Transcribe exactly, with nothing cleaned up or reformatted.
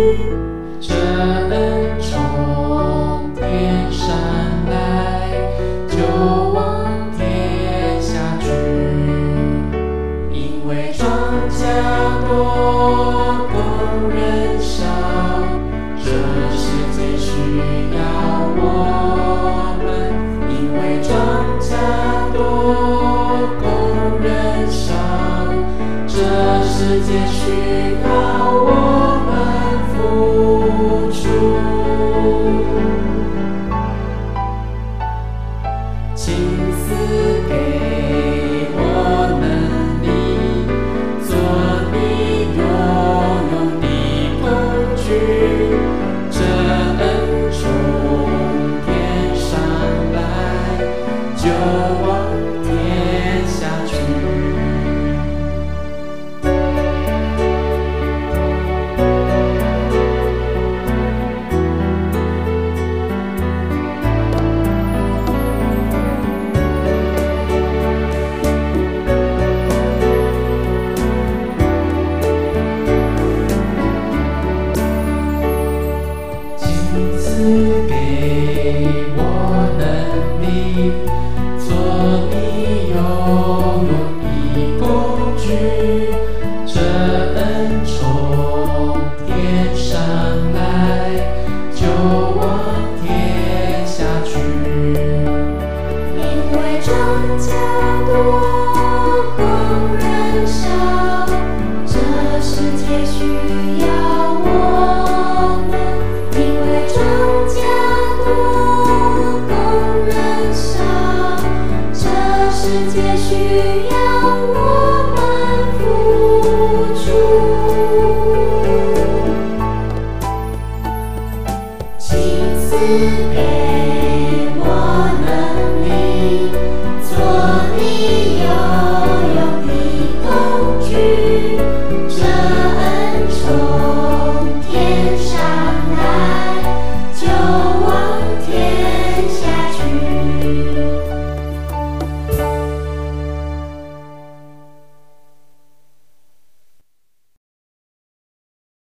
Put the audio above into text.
这恩从天上来，就往天下去。因为庄稼多，工人少，这世界需要我们。因为庄稼多，工人少，这世界需要我们付出。请赐给我能力，做你拥有的工具。这恩从天上来，就往天下去。请赐给我能力，做你拥有的工具。这恩从天上来，就往天下去。 因为庄稼多，工人少，这世界需